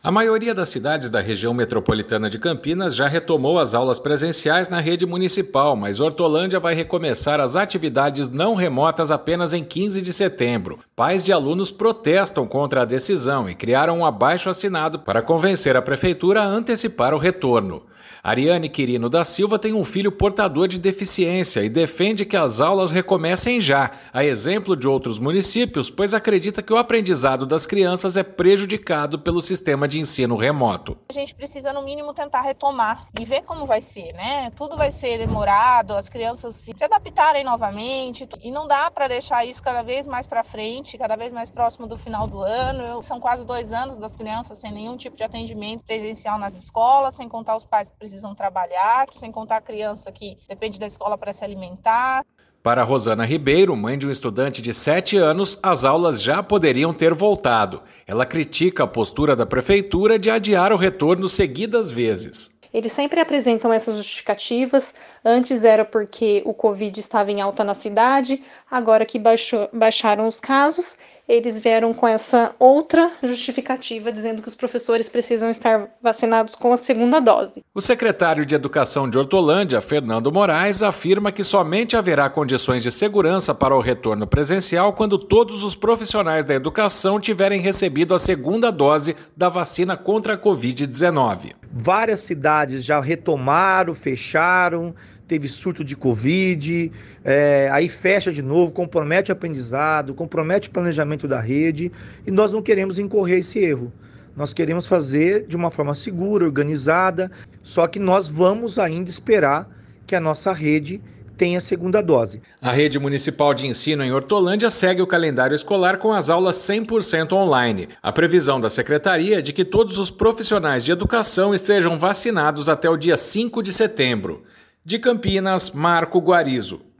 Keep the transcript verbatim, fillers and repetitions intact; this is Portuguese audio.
A maioria das cidades da região metropolitana de Campinas já retomou as aulas presenciais na rede municipal, mas Hortolândia vai recomeçar as atividades não remotas apenas em quinze de setembro. Pais de alunos protestam contra a decisão e criaram um abaixo-assinado para convencer a prefeitura a antecipar o retorno. Ariane Quirino da Silva tem um filho portador de deficiência e defende que as aulas recomecem já, a exemplo de outros municípios, pois acredita que o aprendizado das crianças é prejudicado pelo sistema de ensino remoto. A gente precisa, no mínimo, tentar retomar e ver como vai ser, né? Tudo vai ser demorado, as crianças se adaptarem novamente e não dá para deixar isso cada vez mais para frente, cada vez mais próximo do final do ano. São quase dois anos das crianças sem nenhum tipo de atendimento presencial nas escolas, sem contar os pais que precisam trabalhar, sem contar a criança que depende da escola para se alimentar. Para Rosana Ribeiro, mãe de um estudante de sete anos, as aulas já poderiam ter voltado. Ela critica a postura da prefeitura de adiar o retorno seguidas vezes. Eles sempre apresentam essas justificativas. Antes era porque o Covid estava em alta na cidade, agora que baixou, baixaram os casos, eles vieram com essa outra justificativa, dizendo que os professores precisam estar vacinados com a segunda dose. O secretário de Educação de Hortolândia, Fernando Moraes, afirma que somente haverá condições de segurança para o retorno presencial quando todos os profissionais da educação tiverem recebido a segunda dose da vacina contra a covid dezenove. Várias cidades já retomaram, fecharam, teve surto de Covid, é, aí fecha de novo, compromete o aprendizado, compromete o planejamento da rede e nós não queremos incorrer esse erro. Nós queremos fazer de uma forma segura, organizada, só que nós vamos ainda esperar que a nossa rede tenha a segunda dose. A rede municipal de ensino em Hortolândia segue o calendário escolar com as aulas cem por cento online. A previsão da secretaria é de que todos os profissionais de educação estejam vacinados até o dia cinco de setembro. De Campinas, Marco Guarizo.